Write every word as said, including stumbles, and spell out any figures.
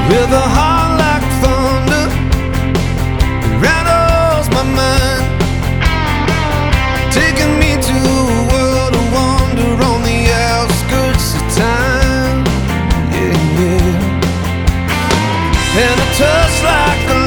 with a heart like thunder, rattles my mind, taking me to a world of wonder on the outskirts of time. Yeah, yeah. And a touch like the